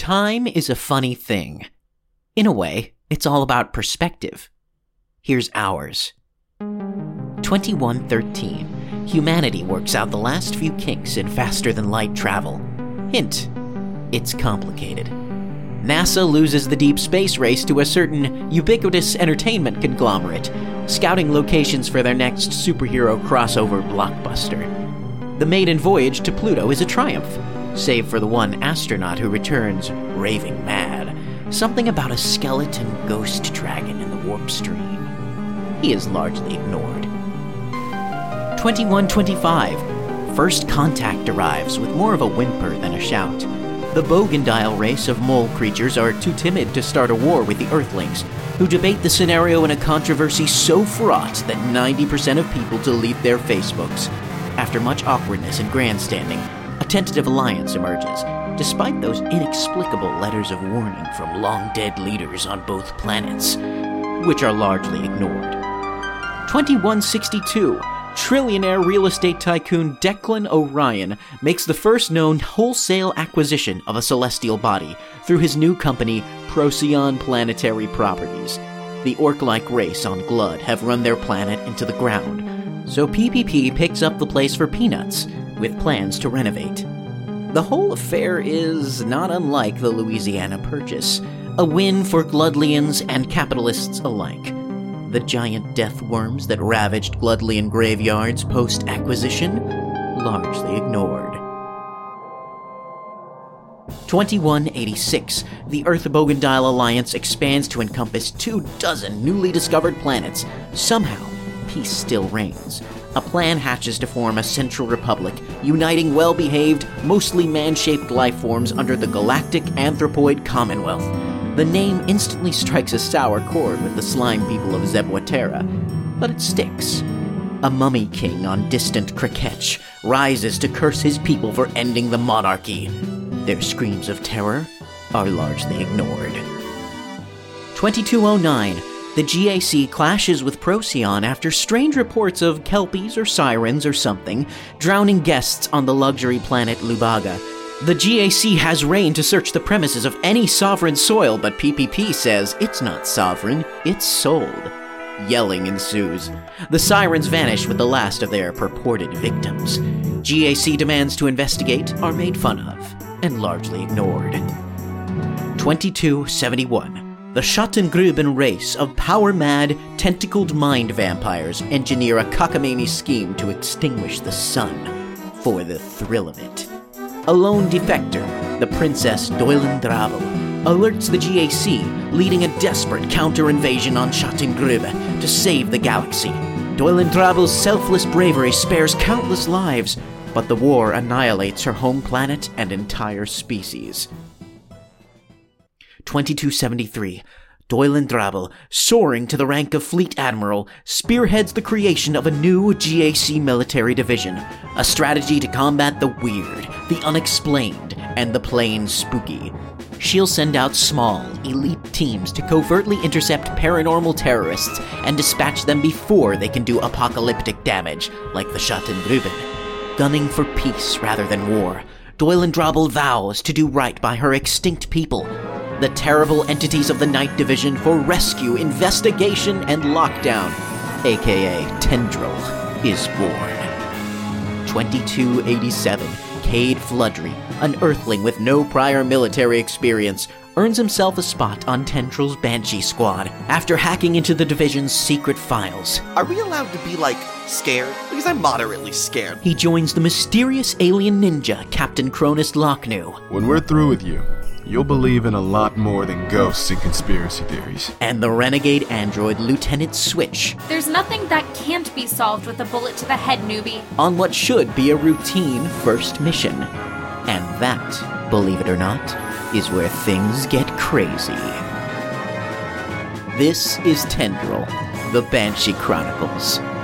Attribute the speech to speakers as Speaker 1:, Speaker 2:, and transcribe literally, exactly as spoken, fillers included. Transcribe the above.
Speaker 1: Time is a funny thing. In a way, it's all about perspective. Here's ours. twenty-one thirteen. Humanity works out the last few kinks in faster-than-light travel. Hint, it's complicated. NASA loses the deep space race to a certain ubiquitous entertainment conglomerate, scouting locations for their next superhero crossover blockbuster. The maiden voyage to Pluto is a triumph, save for the one astronaut who returns raving mad. Something about a skeleton ghost dragon in the warp stream. He is largely ignored. twenty-one twenty-five. First contact arrives with more of a whimper than a shout. The Bogandile race of mole creatures are too timid to start a war with the Earthlings, who debate the scenario in a controversy so fraught that ninety percent of people delete their Facebooks. After much awkwardness and grandstanding, a tentative alliance emerges, despite those inexplicable letters of warning from long-dead leaders on both planets, which are largely ignored. twenty-one sixty-two. Trillionaire real estate tycoon Declan O'Ryan makes the first known wholesale acquisition of a celestial body through his new company, Procyon Planetary Properties. The orc-like race on Glud have run their planet into the ground, so P P P picks up the place for peanuts, with plans to renovate. The whole affair is not unlike the Louisiana Purchase, a win for Gludlians and capitalists alike. The giant death worms that ravaged Gludlian graveyards post-acquisition, largely ignored. twenty-one eighty-six. The Earth-Bogandile Alliance expands to encompass two dozen newly discovered planets. Somehow, peace still reigns. A plan hatches to form a Central Republic, uniting well-behaved, mostly man-shaped life forms under the Galactic Anthropoid Commonwealth. The name instantly strikes a sour chord with the slime people of Zebwaterra, but it sticks. A mummy king on distant Kraketch rises to curse his people for ending the monarchy. Their screams of terror are largely ignored. twenty-two oh nine. The G A C clashes with Procyon after strange reports of kelpies or sirens or something drowning guests on the luxury planet Lubaga. The G A C has reign to search the premises of any sovereign soil, but P P P says it's not sovereign, it's sold. Yelling ensues. The sirens vanish with the last of their purported victims. G A C demands to investigate are made fun of and largely ignored. twenty-two seventy-one. The Schattengruben race of power-mad, tentacled mind vampires engineer a cockamamie scheme to extinguish the sun for the thrill of it. A lone defector, the Princess Doilen Dravel, alerts the G A C, leading a desperate counter-invasion on Schattengrube to save the galaxy. Doilen Dravel's selfless bravery spares countless lives, but the war annihilates her home planet and entire species. twenty-two seventy-three. Doilen Dravel, soaring to the rank of Fleet Admiral, spearheads the creation of a new G A C military division, a strategy to combat the weird, the unexplained, and the plain spooky. She'll send out small, elite teams to covertly intercept paranormal terrorists and dispatch them before they can do apocalyptic damage, like the Schattengruben. Gunning for peace rather than war, Doilen Dravel vows to do right by her extinct people, the terrible entities of the Night Division, for rescue, investigation, and lockdown, aka Tendril, is born. twenty-two eighty-seven. Cade Floodry, an Earthling with no prior military experience, earns himself a spot on Tendril's Banshee squad after hacking into the division's secret files.
Speaker 2: Are we allowed to be, like, scared? Because I'm moderately scared.
Speaker 1: He joins the mysterious alien ninja, Captain Cronus Lochnu.
Speaker 3: When we're through with you, you'll believe in a lot more than ghosts and conspiracy theories.
Speaker 1: And the renegade android Lieutenant Switch.
Speaker 4: There's nothing that can't be solved with a bullet to the head, newbie.
Speaker 1: On what should be a routine first mission. And that, believe it or not, is where things get crazy. This is Tendril, the Banshee Chronicles.